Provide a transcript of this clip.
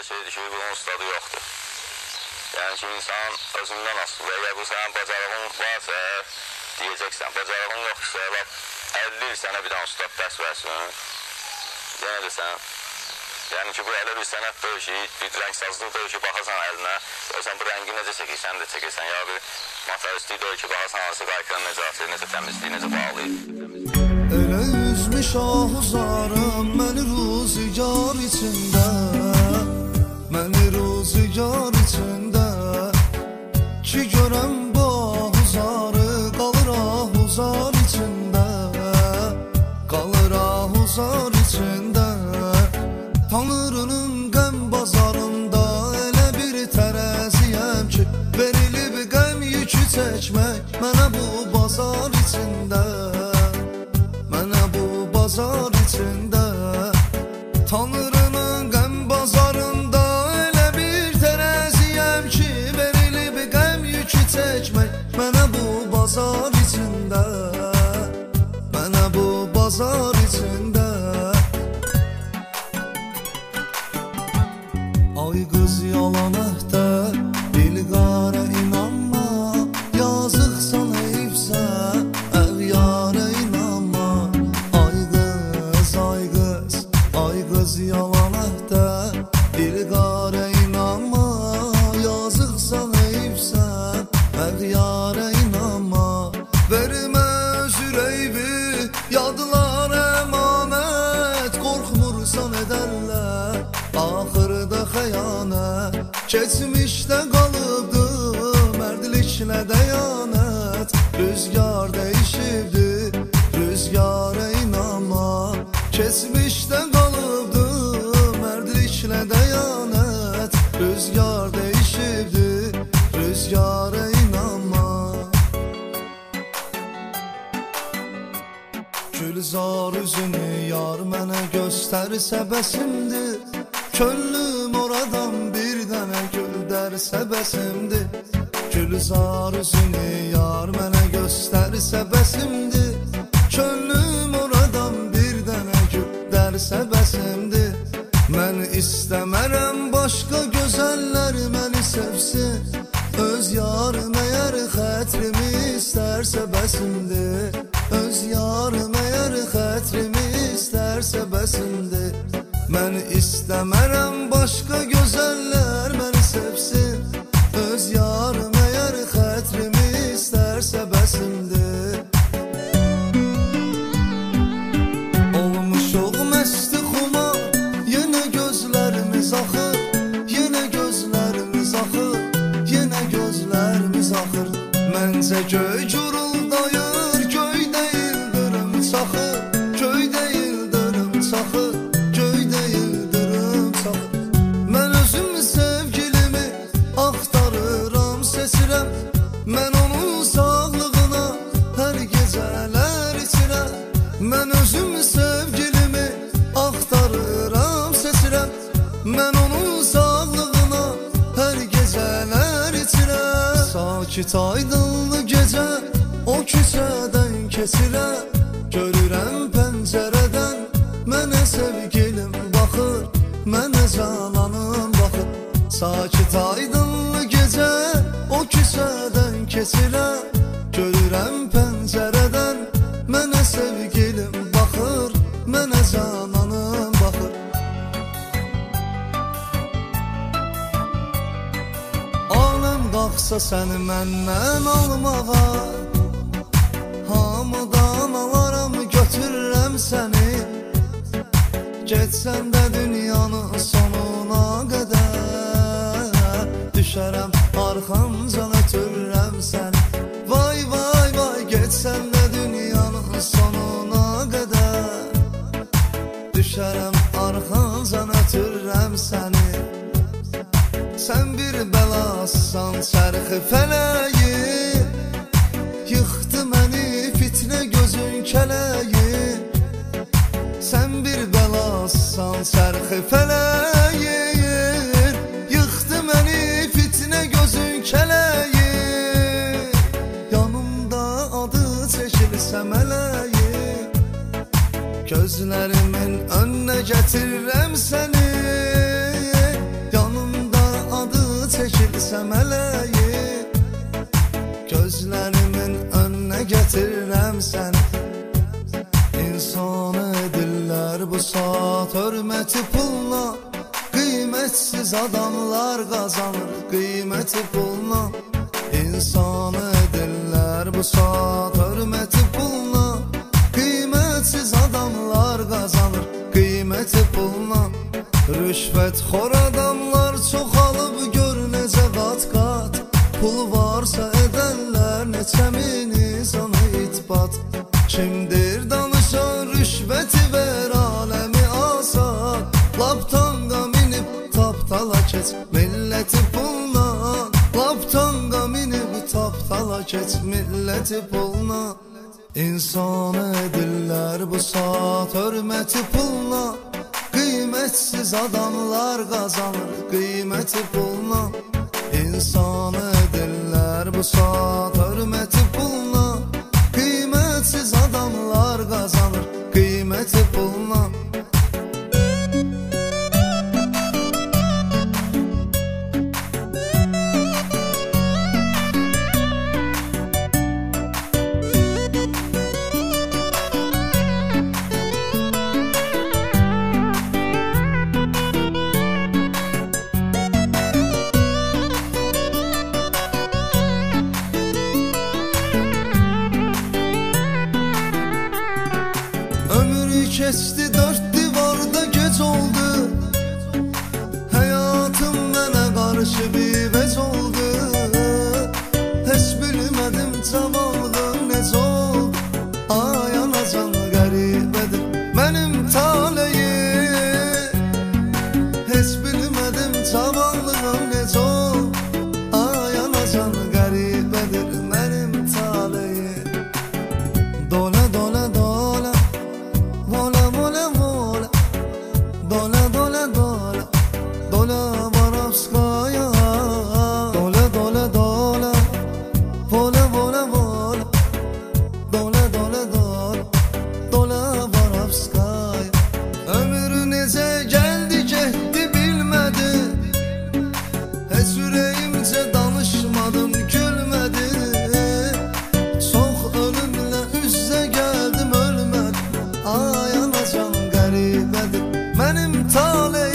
elə şeydir ki, bunun ustadı yoxdur. Yəni ki, insan özündən asılır. Əgər bu sənin bacarığın varsa, deyəcəksən, bacarığın yoxsa, 50 il sənə bir dənə ustad dərs versin. Yenə də sən, yəni ki, bu elə bir sənət deyil ki, bir rəngsazlıq deyil ki, baxasan əlinə, sən bu rəngi necə çəkirsən də çəkirsən, ya bir mataristlik deyil ki, baxasan hansı qayqanı necə atır, necə təmizliyi, necə bağlayır. Elə üzmüş ahuzarım məni ruzigar içində, məni ruzigar içində, ki görəm bu ahuzarı qalır ahuzar içində, qalır ahuzar içində. Tanrının qəm bazarında elə bir tərəziyəm ki, verilib qəm yükü çəkmək mənə bu bazar içində, mənə bu bazar içində. Tanrının qəm bazarında elə bir tərəziyəm ki, verilib qəm yükü çəkmək mənə bu bazar içində, mənə bu bazar içində. Ay qız yalan əhdə, bilqara inanma, yazıqsan eyibsən, əğyara inanma. Ay qız yalan əhdə, bilqara inanma, yazıqsan eyibsən, əğyara inanma. Vermə özür eybi, yadlar əmanət, qorxmursan edərlər axırda xəyanət. Keçmişdə qalıbdı mərdliklə dəyanət, rüzgar dəyişibdi, rüzgara inanma. Keçmişdə qalıbdı mərdliklə dəyanət, rüzgar dəyişibdi, rüzgara inanma. Gülzar üzünü yar mənə göstərsə bəsimdir, könlüm oradan bir dənə gül dərsə bəsimdir. Gülzar üzünü yar mənə göstərsə bəsimdir, könlüm oradan bir dənə gül dərsə bəsimdir. Mən istəmərəm başqa gözəllər məni sevsin, öz yarım əgər xətrimi istərsə bəsimdir, öz yarım əgər xətrimi istərsə bəsimdir. Mən istəmərəm başqa gözəllər məni sevsin, öz yarım əgər xətrimi istərsə bəsimdir. Olmuşuq məsti xumar, yenə gözlərimiz axır, yenə gözlərimiz axır, yenə gözlərimiz axır. Məncə göy guruldayır, göydə ildırım çaxır, göydə ildırım çaxır, göydə ildırım çaxır. Mən özüm sevgilimi axtarıram, seçirəm, mən onun sağlığına hər gecələr içirəm. Mən özüm sevgilimi axtarıram, seçirəm, mən onun sağlığına hər gecələr içirəm. Sakit aydınlı gecə o küçədən keçirəm, görürəm pəncərədən mənə sevgilim baxır, mənə cananım baxır. Sakit aydınlı gecə o küçədən keçirəm, görürəm pəncərədən mənə sevgilim baxır, mənə cananım baxır. Aləm qalxsa səni məndən almağa, hamıdan alaram götürürəm səni. Getsən də dünyanın sonuna qədər, düşərəm arxamcan ötürürəm səni. Vay vay vay, getsən də dünyanın sonuna qədər, düşərəm arxamcan ötürürəm səni. Sən bir bəlassan çərxi fələyi, yıxdı məni fitnə gözün kələyi. Sən bir bəlassan çərxi fələyi, yıxdı məni fitnə gözün kələyi. Yanımda adı çəkilsə mələyi, gözlərimin önünə gətirirəm səni. hörməti pulla qiymətsiz adamlar qazanır. Qiyməti pulla insan edirlər bu saat. Hörməti pulla qiymətsiz adamlar qazanır. Qiyməti pulla rüşvətxor adamlar çoxalıb gör necə qat-qat. Pul varsa edənlər neçə min insanı itbat. Kimdir danışan rüşvəti ver aləmi asad. Laptanga minib taptala keç milləti pulla. Laptanga minib taptala keç milləti pulla. İnsan edirlər bu saat hörməti pulla. Qiymətsiz adamlar qazanır. Qiyməti pulla insan edirlər bu saat hörməti pulla. Qiymətsiz adamlar qazanır. Qiyməti pulla. Keçdi dört divarda gec oldu. Həyatım mənə qarşı bir vec oldu. Heç bilmədim cavanlığım necə oldu. Ay anacan qəribədir mənim taleyim. Heç bilmədim cavanlığım necə oldu. Ay anacan qəribədir mənim taleyim. Dola dola dola vola vola vola, dola dola dola, dola Воровская. Dola dola dola, vola vola vola, dola dola dola, dola Воровская. Ömür necə gəldi getdi bilmədi. Heç ürəyimcə danışmadım gülmədi. Çox ölümlə üz-üzə gəldim ölmədim. Ay anacan qəribədir mənim taleyim.